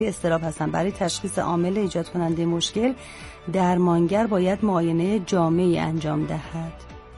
اضطراب هستن. برای تشخیص عامل ایجاد کننده مشکل درمانگر باید معاینه جامعی انجام دهد.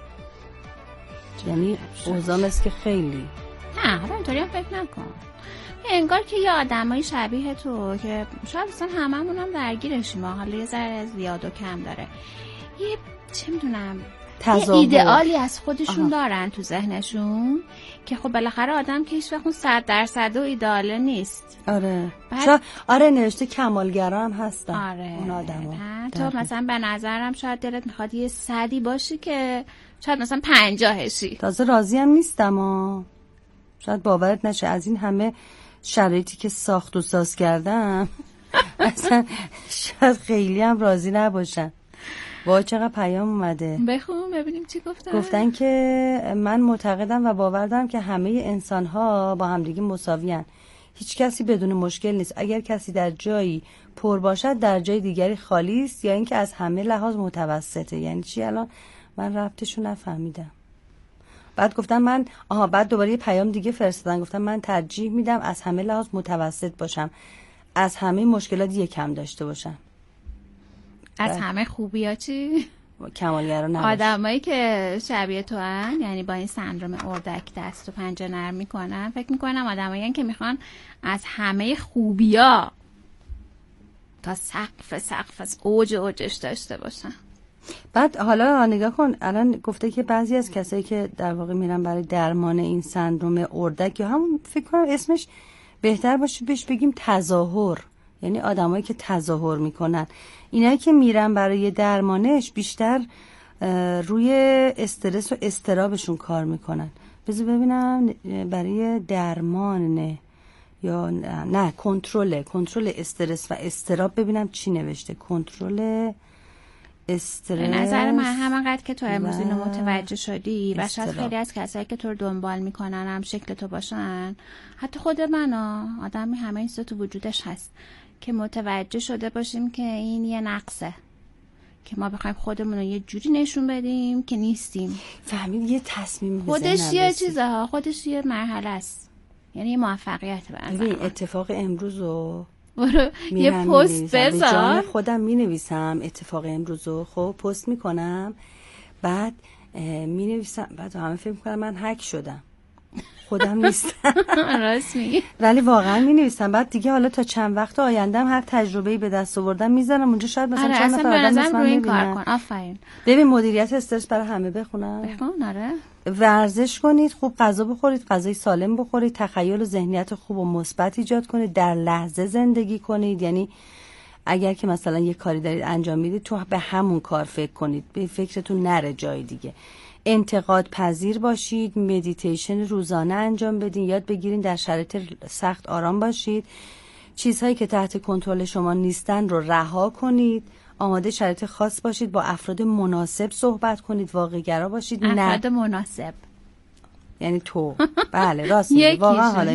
یعنی اوضاع است که خیلی نه حالا اینطوری هم فکر نکن. انگار که یه آدمای شبیه تو که شاید اصلا هممون هم درگیرشیم، حالا یه ذره زیاد و کم داره، یه چه میدونم یه ایدئالی از خودشون دارن تو ذهنشون که خب بالاخره آدم که هیچ وقت 100% ایدئاله نیست. آره آره نوشته کمالگرا هم هستن. آره اون آدما. تو مثلا به نظرم شاید دلت میخواد یه 100 باشی که شاید مثلا 50 تازه راضی هم نیستم شاید باورت نشه از این همه شرایطی که ساخت و ساز کردم اصلا شاید خیلی هم راضی نباشن. وای چقدر پیام اومده. بخون ببینیم چی گفتن. گفتن که من معتقدم و باور دارم که همه انسان‌ها با همدیگه مساوی‌اند. هیچ کسی بدون مشکل نیست. اگر کسی در جایی پر باشد در جای دیگری خالی است، یا اینکه از همه لحاظ متوسطه. یعنی چی الان؟ من ربطشو نفهمیدم. بعد گفتم من بعد دوباره یه پیام دیگه فرستادن، گفتم من ترجیح میدم از همه لحاظ متوسط باشم، از همه مشکلات یکم داشته باشم. از همه خوبی‌ها چی؟ کمالگرا نباش. آدمایی که شبیه تو هن، یعنی با این سندروم اردک دست و پنجه نرم میکنن، فکر میکنم آدمایی هن که میخوان از همه خوبی‌ها تا سقف از اوجش داشته باشن. بعد حالا نگاه کن، الان گفته که بعضی از کسایی که در واقع میرن برای درمان این سندروم اردک، یا همون فکر کنم اسمش بهتر باشه بهش بگیم تظاهر، یعنی آدمایی که تظاهر میکنن، اینایی که میرن برای درمانش بیشتر روی استرس و اضطرابشون کار میکنن. بذار ببینم برای درمان یا نه کنترل استرس و اضطراب، ببینم چی نوشته. کنترل استرس. به نظر من همانقدر که تو امروز اینو متوجه شدی و شاید خیلی از کسایی که تو رو دنبال میکنن هم شکل تو باشن، حتی خود من آدمی همه این تو وجودش هست که متوجه شده باشیم که این یه نقصه که ما بخوایم خودمون رو یه جوری نشون بدیم که نیستیم. فهمید یه تصمیم بزنیم خودش یه چیزه ها، خودش یه مرحله است، یعنی یه موفقیت به نظر من. اتفاق امروز رو یه پست بذار، جان خودم می نویسم اتفاق امروز رو، خب پست می کنم، بعد می نویسم، بعد همه فکر میکنم من هک شدم، خودم نیستم. راست میگی. ولی واقعا می نویسم. بعد دیگه حالا تا چند وقت آیندهم هر تجربه‌ای به دست آوردم میذارم اونجا، شاید مثلا چند نفر آدم مثل من کار کن. آفرین. ببین مدیریت استرس برای همه بخونم. آره. ورزش کنید، خوب غذا بخورید، غذای سالم بخورید، تخیل و ذهنیت خوب و مثبت ایجاد کنید، در لحظه زندگی کنید. یعنی اگر که مثلا یه کاری دارید انجام میدید تو به همون کار فکر کنید، به فکرتون نره جای دیگه. انتقاد پذیر باشید، مدیتیشن روزانه انجام بدین، یاد بگیرین در شرایط سخت آرام باشید، چیزهایی که تحت کنترل شما نیستن رو رها کنید، آماده شرایط خاص باشید، با افراد مناسب صحبت کنید، واقع‌گرا باشید. افراد مناسب یعنی تو. بله راست میگی واقعا. حالا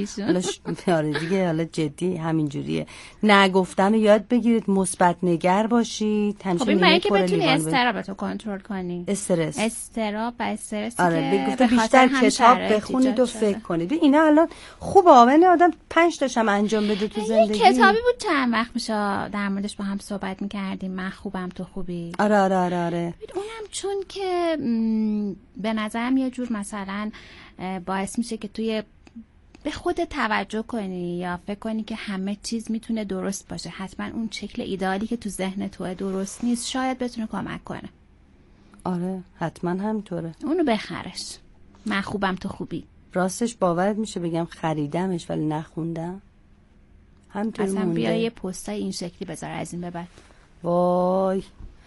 یکیشون دیگه حالا جدی همینجوریه. نگفتن رو یاد بگیرید، مثبت نگر باشید. خب این معنی که بتونی استرابتو کنترل کنی. استراب و استرسی که گفته بیشتر کتاب بخونید و فکر کنید. اینا الان خوبه، یعنی آدم 5 تاشم انجام بده تو زندگی. کتابی بود چند وقت میشه در موردش با هم صحبت می‌کردیم، من خوبم تو خوبی. آره. اونم چون که به نظرم یه جور مثلا باعث میشه که توی به خودت توجه کنی یا فکر کنی که همه چیز میتونه درست باشه، حتما اون شکل ایدئالی که تو ذهن توه درست نیست، شاید بتونه کمک کنه. آره حتما همینطوره. اونو بخرش. من خوبم تو خوبی. راستش باورت میشه بگم خریدمش ولی نخوندم. همینطوری اصلا مونده. بیا یه پستای این شکلی بذار از این به بعد. وای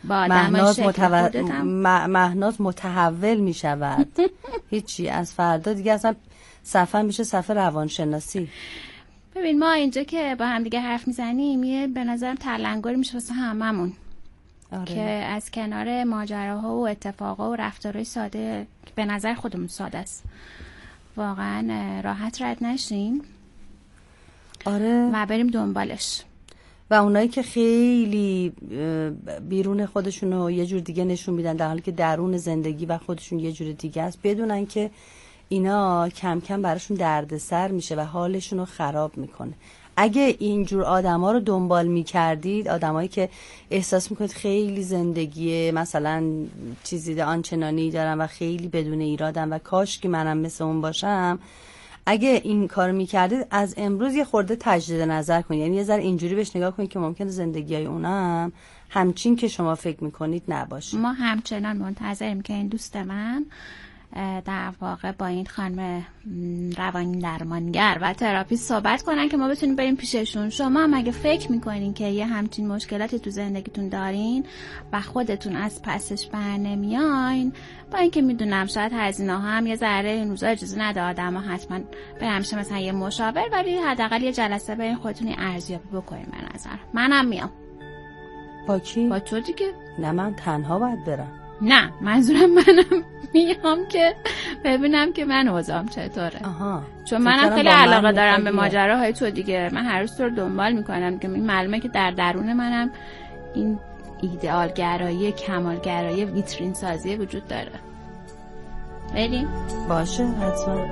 مهناز متحول می شود. هیچی، از فردا دیگه اصلا صفحه میشه صفحه روانشناسی. ببین ما اینجا که با هم دیگه حرف میزنیم یه به نظرم تلنگری میشه واسه هممون. آره. که از کنار ماجراها و اتفاقا و رفتارهای ساده که به نظر خودمون ساده است واقعا راحت رد نشیم. آره. و بریم دنبالش. و اونایی که خیلی بیرون خودشونو یه جور دیگه نشون میدن در حالی که درون زندگی و خودشون یه جور دیگه است، بدونن که اینا کم کم براشون دردسر میشه و حالشون رو خراب میکنه. اگه اینجور آدما رو دنبال میکردید، آدمایی که احساس میکنید خیلی زندگی مثلا چیزی آنچنانی دارن و خیلی بدون ایرادن و کاش که منم مثل اون باشم، اگه این کار میکردید از امروز یه خورده تجدید نظر کنید، یعنی یه ذره اینجوری بهش نگاه کنید که ممکنه زندگیای اونم همچین که شما فکر میکنید نباشه. ما همچنان منتظریم که این دوست من در واقع با این خانم روانی درمانگر و تراپیست صحبت کنن که ما بتونیم بریم پیششون. شما هم اگه فکر میکنین که یه همچین مشکلاتی تو زندگیتون دارین و خودتون از پسش بر نمیاین، با اینکه میدونم شاید هزینه ها هم یه ذره این روزا اجازه نده آدم ها حتما برن همیشه مثلا یه مشاور، ولی حداقل یه جلسه برین خودتون ارزیابی بکنین. به نظر منم میام. با کی؟ با تو دیگه. نه من تنها باید برم. نه منظورم منم میام که ببینم که من اوضاعم چطوره. چون منم خیلی علاقه دارم به ماجراهای تو دیگه. من هر روز تو رو دنبال میکنم که معلومه که در درون منم این ایدئالگرایی، کمالگرایی، ویترین سازی وجود داره. بریم؟ باشه حتما.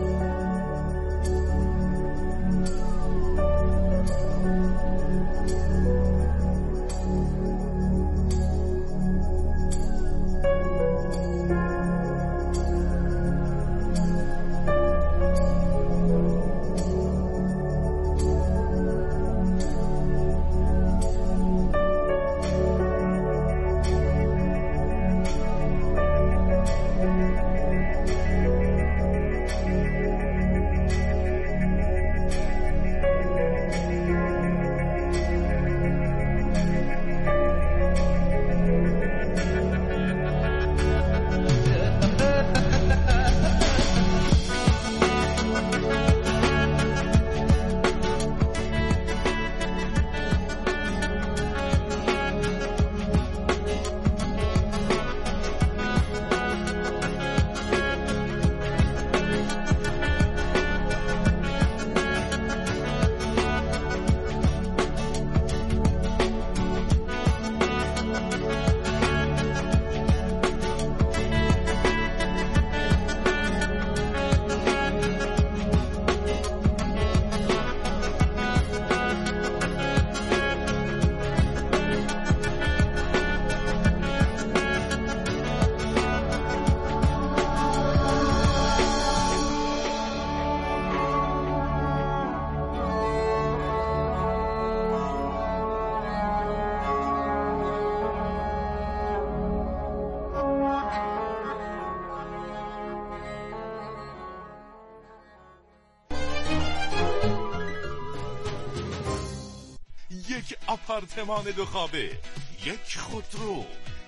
یک آپارتمان 2 خوابه، یک خودرو،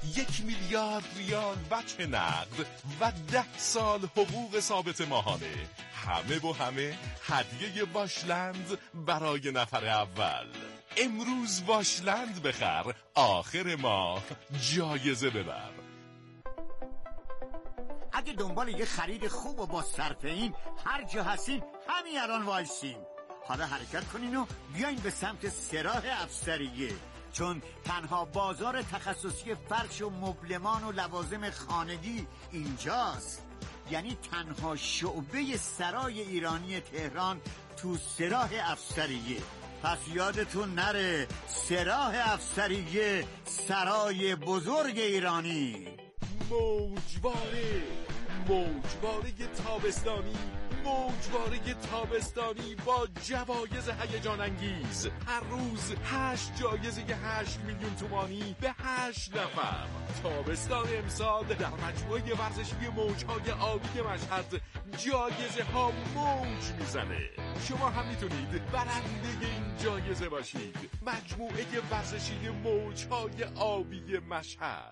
1 میلیارد ریال وجه نقد و 10 سال حقوق ثابت ماهانه. همه و همه هدیه واشلند برای نفر اول. امروز واشلند بخر، آخر ماه جایزه ببر. اگه دنبال یه خرید خوب و با صرفه‌این هر جا هستین همین الان وایسین. حالا حرکت کنین و بیاین به سمت سراح افسریه، چون تنها بازار تخصصی فرش و مبلمان و لوازم خانگی اینجاست. یعنی تنها شعبه سرای ایرانی تهران تو سراح افسریه. پس یادتون نره، سراح افسریه، سرای بزرگ ایرانی. موجواره تابستانی، موجواره تابستانی با جوایز هیجان انگیز. هر روز 8 جایزه 8 میلیون تومانی به 8 نفر. تابستان امسال در مجموعه ورزشی موجهای آبی مشهد جایزه ها موج میزنه. شما هم میتونید برنده این جایزه باشید. مجموعه ورزشی موجهای آبی مشهد.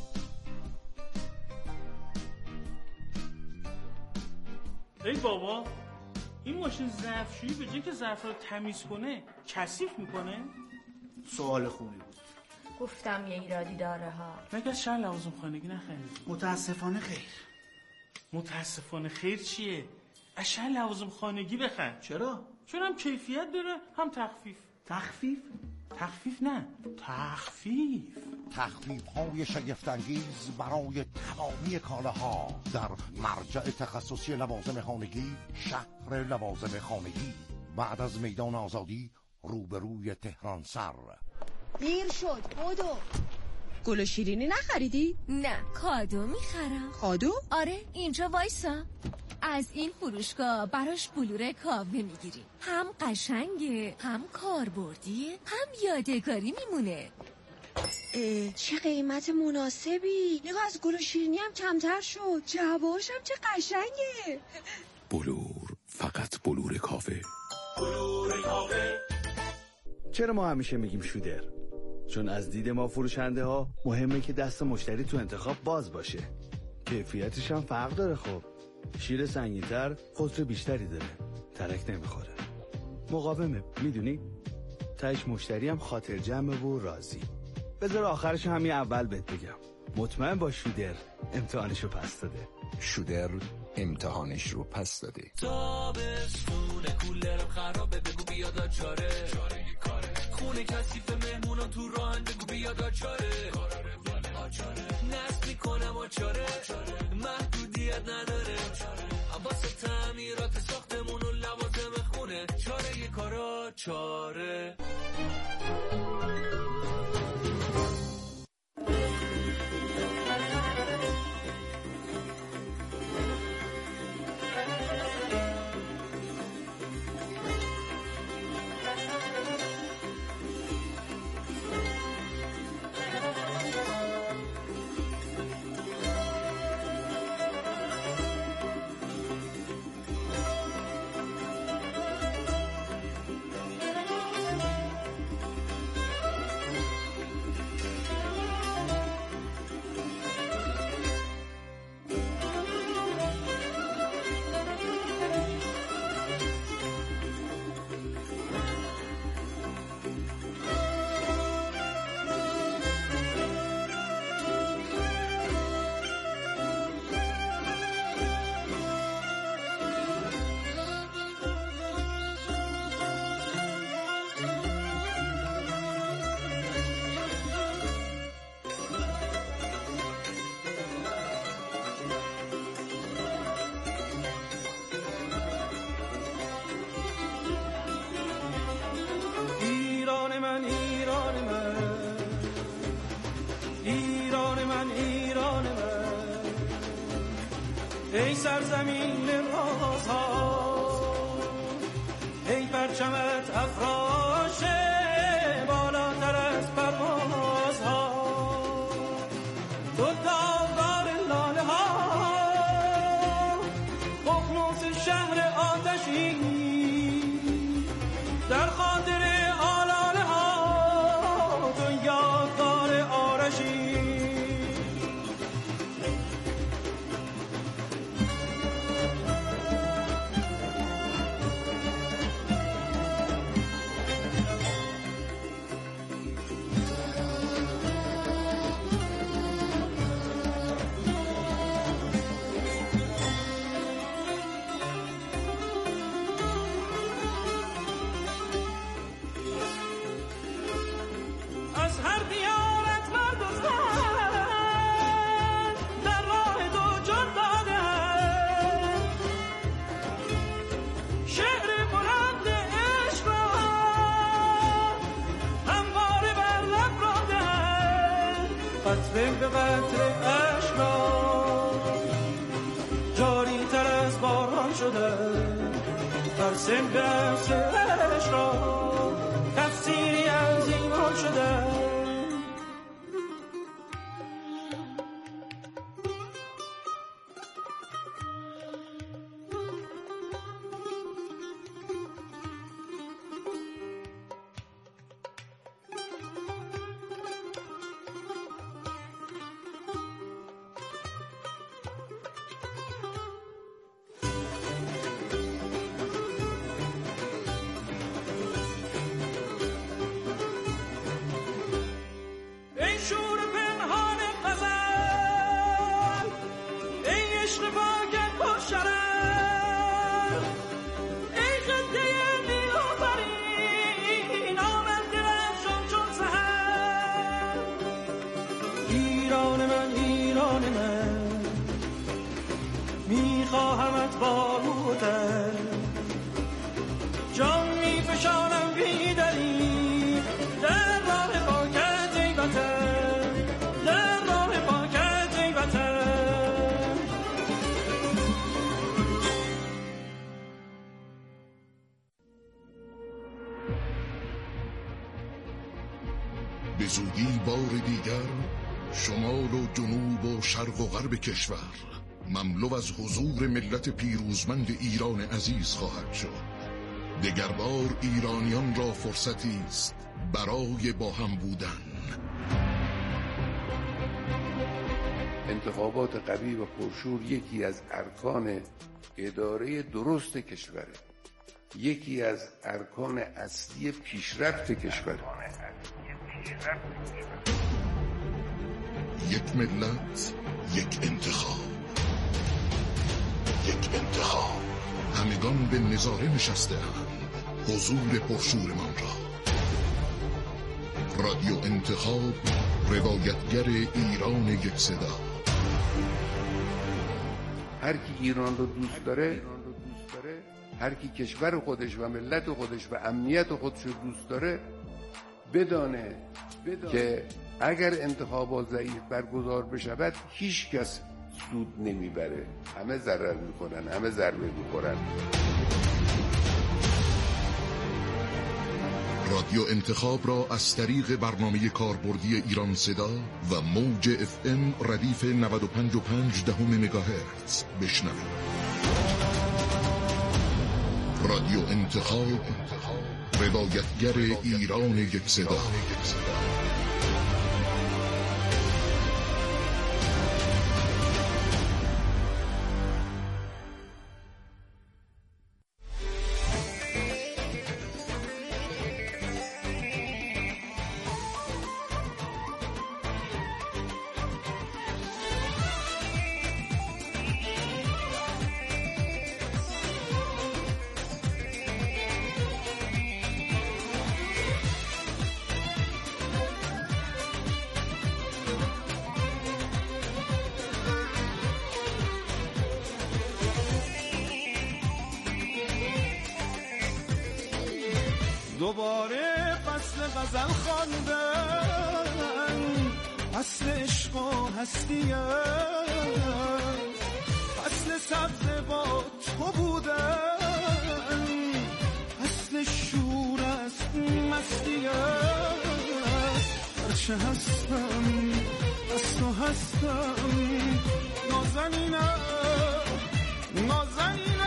ای بابا، این ماشین ظرفشویی به جای که ظرف رو تمیز کنه کثیف میکنه؟ سوال خوبی بود. گفتم یه ایرادی داره ها. مگه از شهر لوازم خانگی نخرید؟ متاسفانه خیر. متاسفانه خیر چیه؟ از شهر لوازم خانگی بخر. چرا؟ چون هم کیفیت داره هم تخفیف. تخفیف؟ تخفیف نه، تخفیف. تخفیف‌های شگفت‌انگیز برای تمامی کالاها در مرجع تخصصی لوازم خانگی، شهر لوازم خانگی. بعد از میدان آزادی روبروی تهران سر. دیر شد بدو. گل و شیرینی نخریدی؟ نه کادو میخرم. کادو؟ آره اینجا وایسا. از این فروشگاه براش بلور کاوه میگیریم. هم قشنگه هم کاربردیه هم یادگاری میمونه. چه قیمت مناسبی. نگاه از گل و شیرینی هم کمتر شد. جوابش هم چه قشنگه. بلور، فقط بلور کاوه. بلور کاوه. چرا ما همیشه میگیم شودر؟ چون از دید ما فروشنده ها مهمه که دست مشتری تو انتخاب باز باشه. کیفیتش هم فرق داره. خب شیر سنگین‌تر قطر بیشتری داره، ترک نمیخوره، مقاومه، میدونی؟ تهش مشتری هم خاطر جمعه و راضی. بذار آخرش همین اول بهت بگم، مطمئن با شودر امتحانشو پس داده. شودر امتحانش رو پس داده. تابستونه کولرم خرابه بگو بیاد چاره کاره خونه کثیف مهمونم تو راهن بگو بیاد چاره نصب میکنم آچاره محدودیت نداره واسه تعمیرات ساختمون و لوازم خونه چاره یه کارا چاره. ای سرزمین رازها، ای پرچمت افراشه بالاتر از پروازها، تو داغدار لاله ها، ققنوس شهر آتشی در خاطر آلاله ها، تو یادگار آرشی. قطره به قطره عشق را جاری تر از باران شده، در سن به عرص عشق را تفسیری از ایمان شده. میخواهمت با روته جان به زودی بار دیگر شمال و جنوب و شرق و غرب کشور مملو از حضور ملت پیروزمند ایران عزیز خواهد شد. دگربار ایرانیان را فرصتی است برای با هم بودن. انتخابات قوی و پرشور یکی از ارکان اداره درست کشوره، یکی از ارکان اصلی پیشرفت کشور. یک ملت، یک انتخاب، یک انتخاب. همگان به نظاره نشسته اند حضور پرشورمان را. رادیو انتخاب، روایتگر ایران یک صدا. هر کی ایران رو دوست داره، هر کی کشور خودش و ملت خودش و امنیت خودش رو دوست داره، بدانه که اگر انتخابات ضعیف برگزار بشود هیچ کس سود نمیبره، همه ضرر میکنن، همه ضربه میخورن. رادیو انتخاب را از طریق برنامه کاربردی ایران صدا و موج FM ردیف 95.5 مگاهرتز بشنوید. رادیو انتخاب، روایتگر ایران یک صدا. دوباره فصل غزل خواندن، فصل عشق و هستیه، فصل سبز با تو بودن، فصل شور است مستیه. هرچه هستم از تو هستم، نازنینه نازنینه.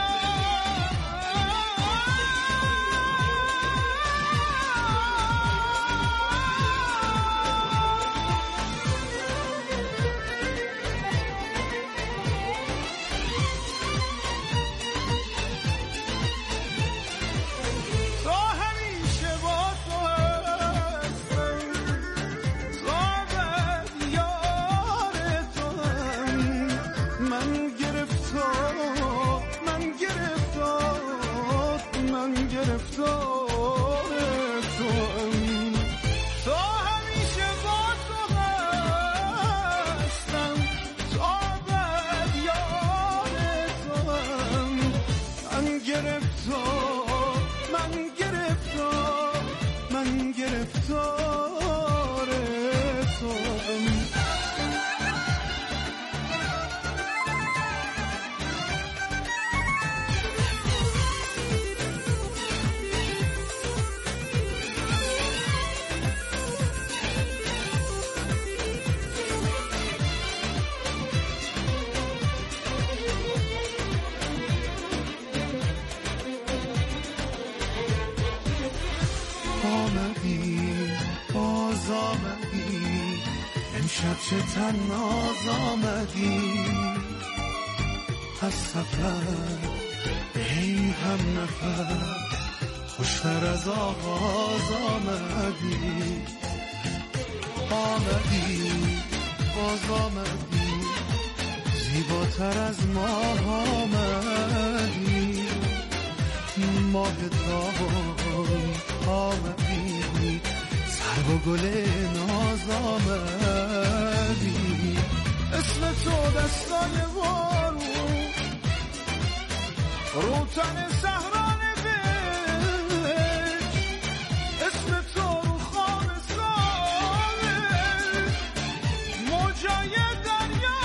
امشب چه تناز آمدی از سفر، هی هم نفر خوشتر از آغاز آمدی. آمدی باز آمدی، زیباتر از ماه آمدی. ماه تابان آمدی، سرو و گل ناز آمدی. اسم تو دستان بارون رو تن صحرا نوشت، اسم تو رو خواب ساله موجای دریا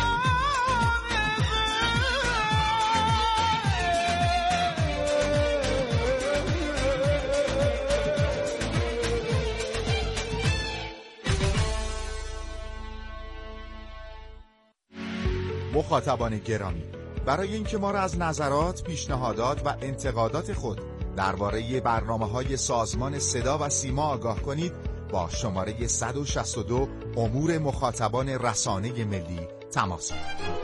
نوشت. مخاطبان گرامی، برای اینکه ما را از نظرات، پیشنهادات و انتقادات خود درباره برنامه‌های سازمان صدا و سیما آگاه کنید، با شماره 162 امور مخاطبان رسانه ملی تماس بگیرید.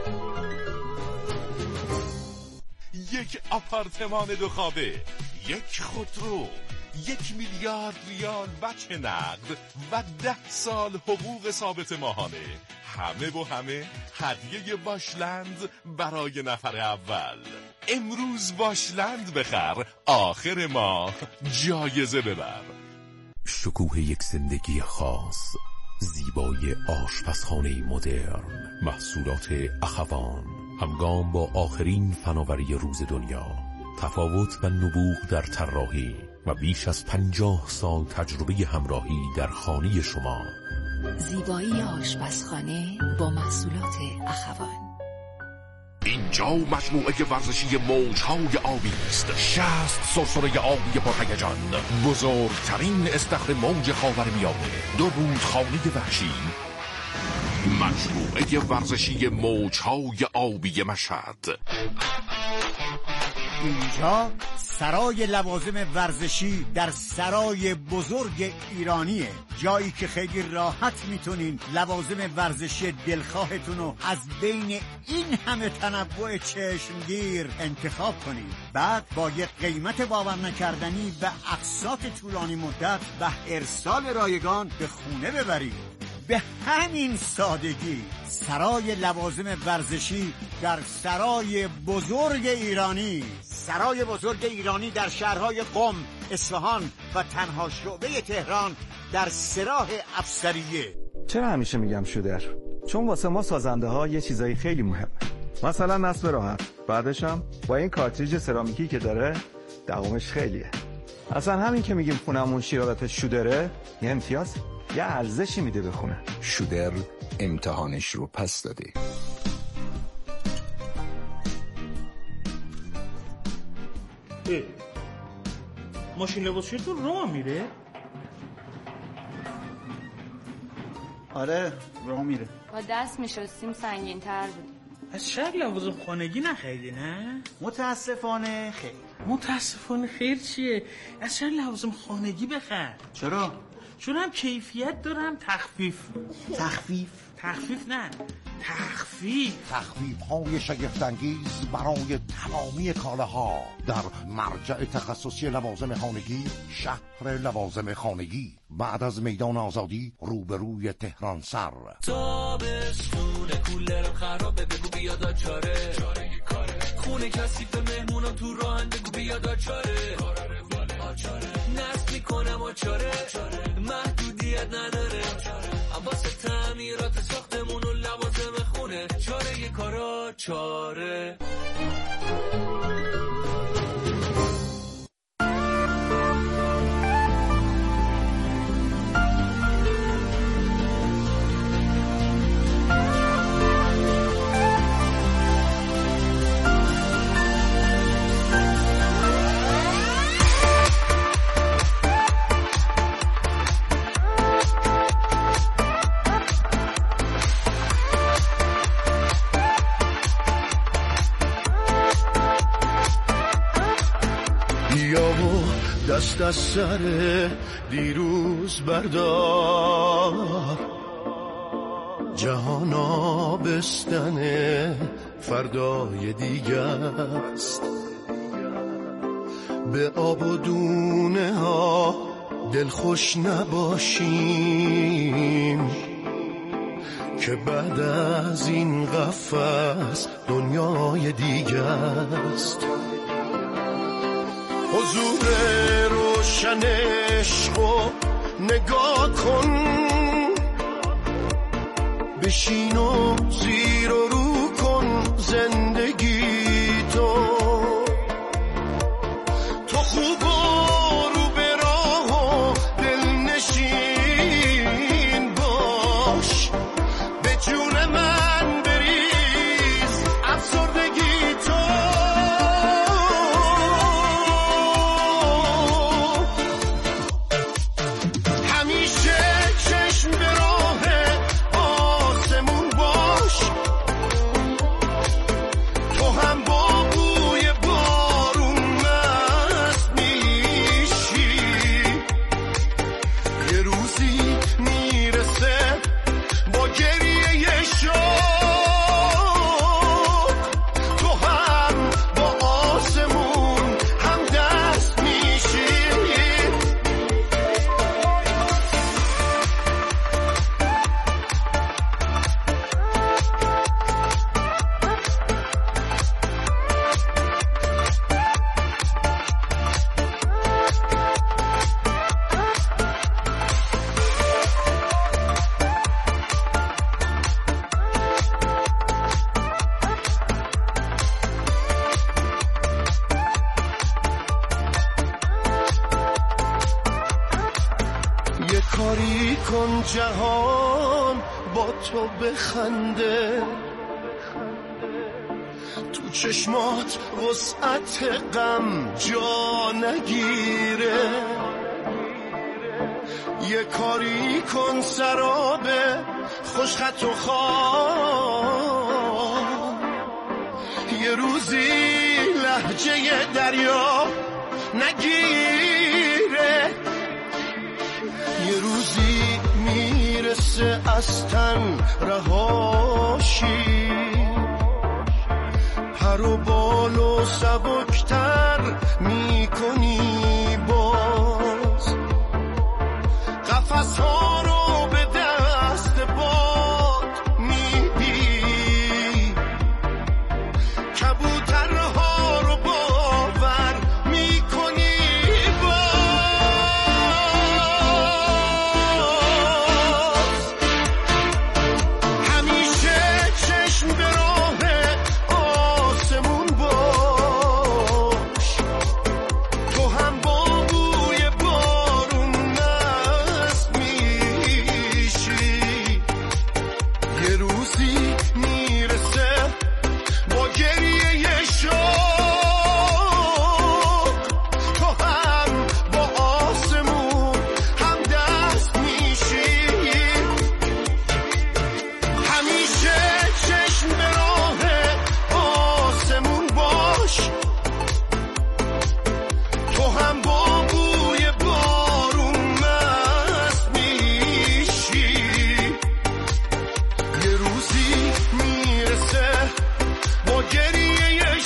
یک آپارتمان 2 خوابه، یک خودرو، 1 میلیارد ریال بچه نقد و 10 سال حقوق ثابت ماهانه. همه و همه هدیه واشلند برای نفر اول. امروز واشلند بخر، آخر ماه جایزه ببر. شکوه یک زندگی خاص، زیبایی آشپزخانه مدرن، محصولات اخوان، همگام با آخرین فناوری روز دنیا، تفاوت و نبوغ در طراحی و بیش از 50 سال تجربه همراهی در خانه شما. زیبایی آشپزخانه با محصولات اخوان. اینجا مجموعه ورزشی موجهای آبی است. 60 سرسره آبی پرهیجان، بزرگترین استخر موج خاورمیانه، 2 رودخانه وحشی. مجموعه ورزشی موجهای آبی مشهد. اینجا سرای لوازم ورزشی در سرای بزرگ ایرانیه، جایی که خیلی راحت میتونین لوازم ورزشی دلخواهتون رو از بین این همه تنوع چشمگیر انتخاب کنید. بعد با یک قیمت باور نکردنی و اقساط طولانی مدت و ارسال رایگان به خونه ببرید. به همین سادگی سرای لوازم ورزشی در سرای بزرگ ایرانی. سرای بزرگ ایرانی در شهرهای قم، اصفهان و تنها شعبه تهران در سراح افسریه. چرا همیشه میگم شودر؟ چون واسه ما سازنده ها یه چیزایی خیلی مهمه. مثلا نصب راحت، بعدش هم با این کارتریج سرامیکی که داره دوامش خیلیه. اصلا همین که میگیم خونمون شیرالات شودره یه امتیاز، یه ارزشی میده به خونه. شودر امتحانش رو پس داده. ماشین لباسشویی راه میره؟ آره راه میره. با دست میشستیم سنگین تر بود. از شهر لوازم خانگی نخریدی نه؟ متاسفانه خیر. متاسفانه خیر چیه؟ از شهر لوازم خانگی بخر. چرا؟ چون هم کیفیت دارم تخفیف نه تخفیف های شگفت‌انگیز برای تمامی کالاها در مرجع تخصصی لوازم خانگی، شهر لوازم خانگی، بعد از میدان آزادی روبروی تهران سر. تابستونه کولرم خرابه، بگو بیاد چاره خونه کثیف مهمونم تو راهن، بگو بیاد چاره نصب میکنم آچاره محدودیت نداره، واسه تعمیرات ساختمون و لوازم خونه، چاره یه کارا چاره. دست از سر دیروز بردار، جهان آبستن فردای دیگه است. به آب و دونه ها دلخوش نباشیم که بعد از این قفس دنیای دیگه است. حضور روشن عشقو نگاه کن، بشین و زیر و رو کن زندگی تو خوب و رو به راه و دلنشین باش، به جون من بریز افسردگی تو. روزی میرسه با گریه شوق تو هم با آسمون هم دست میشی. یه کاری کن جهان با تو بخنده، تو چشمات وسعت غم جا نگیره. یه کاری کن سراب خوشخط و خواب یه روزی لهجه دریا نگیره. یه روزی میرسه از تن رهاشی، پر و بال و سبکتر میکنی باز، قفس ها رو به دست باد میدی، کبوترها رو باور میکنی باز. همیشه چشم به راه آسمون باش، تو هم با بوی بارون مست میشی. یه روزی میرسه با گریه شوق تو هم با آسمون هم دست میشی. همیشه چشم به راه آسمون باش، تو هم با بوی بارون مست میشی. یه روزی میرسه با گریه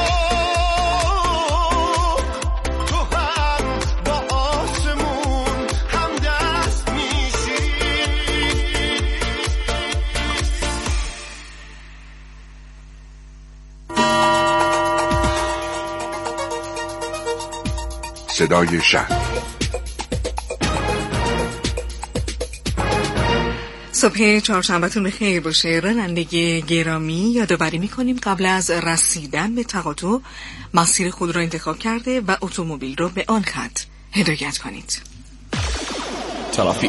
شوق تو هم با آسمون هم دست میشی. صدای شهر. صبح چهارشنبه‌تون بخیر باشه. رانندگی گرامی، یادآوری می‌کنیم قبل از رسیدن به تقاطع مسیر خود را انتخاب کرده و اتومبیل را به آن خط هدایت کنید. ترافیک.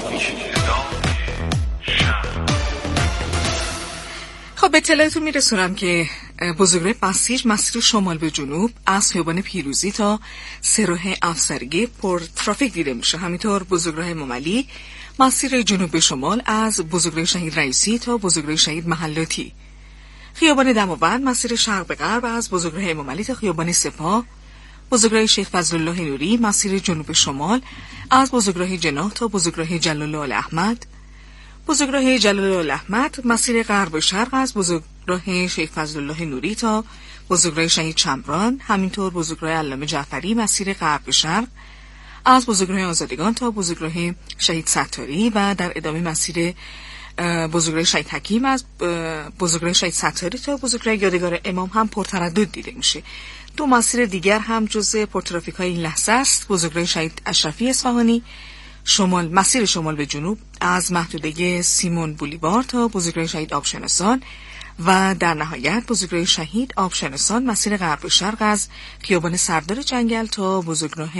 خب به اطلاعتون میرسونم که بزرگراه بسیج مسیر شمال به جنوب از خیابان پیروزی تا سراح افسرگی پر ترافیک دیده میشه. همینطور بزرگراه مملی مسیر جنوب به شمال از بزرگراه شهید رئیسی تا بزرگراه شهید محلاتی. خیابان دماوند مسیر شرق به غرب از بزرگراه مملی تا خیابان سپاه. بزرگراه شیخ فضلالله نوری مسیر جنوب به شمال از بزرگراه جناح تا بزرگراه جلال الاحمد. بزرگراه جلال الاحمد مسیر غرب به شرق از بزرگراه شیخ فضلالله نوری تا بزرگراه شهید شمران. همینطور بزرگراه علامه جعفری مسیر غرب به شرق از بزرگراه آزادگان تا بزرگراه شهید ستاری و در ادامه مسیر بزرگراه شهید حکیم از بزرگراه شهید ستاری تا بزرگراه یادگار امام هم پرتردد دیده میشه. دو مسیر دیگر هم جزء پرترافیک های این لحظه است. بزرگراه شهید اشرفی اصفهانی شمال مسیر شمال به جنوب از محدوده سیمون بولیوار تا بزرگراه شهید آبشناسان و در نهایت بزرگراه شهید آبشناسان مسیر غرب به شرق از خیابان سردار جنگل تا بزرگراه